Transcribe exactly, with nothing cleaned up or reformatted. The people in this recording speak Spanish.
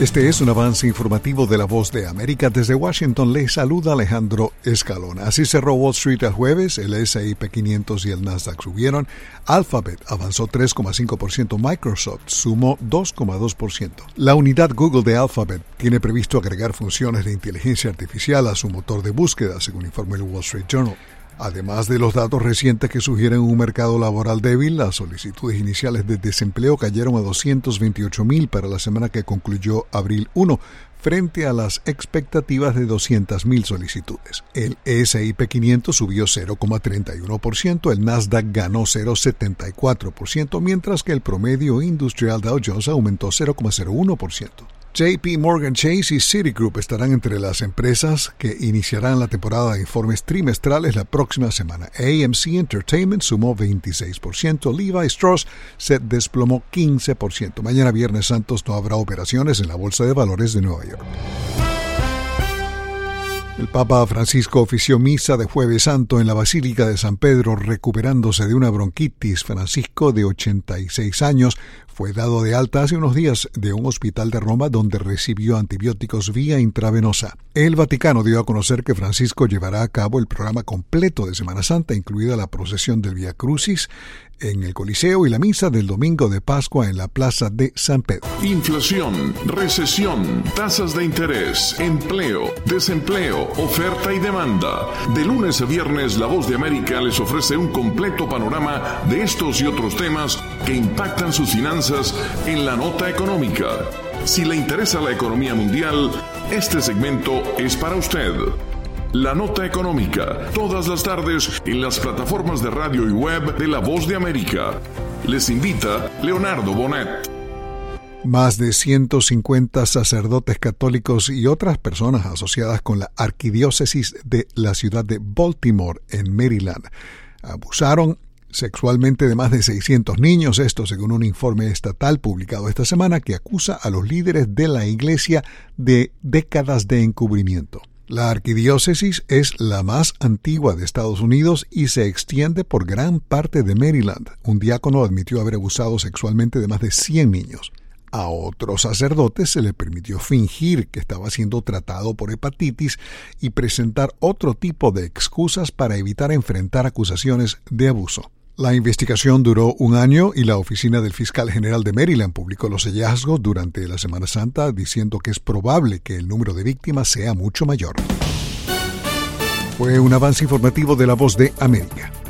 Este es un avance informativo de La Voz de América. Desde Washington les saluda Alejandro Escalona. Así cerró Wall Street el jueves. El ese y pe quinientos y el Nasdaq subieron. Alphabet avanzó tres coma cinco por ciento. Microsoft sumó dos coma dos por ciento. La unidad Google de Alphabet tiene previsto agregar funciones de inteligencia artificial a su motor de búsqueda, según informó el Wall Street Journal. Además de los datos recientes que sugieren un mercado laboral débil, las solicitudes iniciales de desempleo cayeron a doscientos veintiocho mil para la semana que concluyó abril primero, frente a las expectativas de doscientas mil solicitudes. El ese y pe quinientos subió cero coma treinta y uno por ciento, el Nasdaq ganó cero coma setenta y cuatro por ciento, mientras que el promedio industrial Dow Jones aumentó cero coma cero uno por ciento. J P Morgan Chase y Citigroup estarán entre las empresas que iniciarán la temporada de informes trimestrales la próxima semana. A M C Entertainment sumó veintiséis por ciento, Levi Strauss se desplomó quince por ciento. Mañana Viernes Santos no habrá operaciones en la Bolsa de Valores de Nueva York. El Papa Francisco ofició misa de Jueves Santo en la Basílica de San Pedro, recuperándose de una bronquitis. Francisco, de ochenta y seis años, fue dado de alta hace unos días de un hospital de Roma donde recibió antibióticos vía intravenosa. El Vaticano dio a conocer que Francisco llevará a cabo el programa completo de Semana Santa, incluida la procesión del Vía Crucis en el Coliseo y la misa del domingo de Pascua en la Plaza de San Pedro. Inflación, recesión, tasas de interés, empleo, desempleo, oferta y demanda. De lunes a viernes, La Voz de América les ofrece un completo panorama de estos y otros temas que impactan sus finanzas en la nota económica. Si le interesa la economía mundial, este segmento es para usted. La Nota Económica, todas las tardes en las plataformas de radio y web de La Voz de América. Les invita Leonardo Bonet. Más de ciento cincuenta sacerdotes católicos y otras personas asociadas con la arquidiócesis de la ciudad de Baltimore, en Maryland, abusaron sexualmente de más de seiscientos niños, esto según un informe estatal publicado esta semana que acusa a los líderes de la iglesia de décadas de encubrimiento. La arquidiócesis es la más antigua de Estados Unidos y se extiende por gran parte de Maryland. Un diácono admitió haber abusado sexualmente de más de cien niños. A otro sacerdote se le permitió fingir que estaba siendo tratado por hepatitis y presentar otro tipo de excusas para evitar enfrentar acusaciones de abuso. La investigación duró un año y la oficina del fiscal general de Maryland publicó los hallazgos durante la Semana Santa, diciendo que es probable que el número de víctimas sea mucho mayor. Fue un avance informativo de La Voz de América.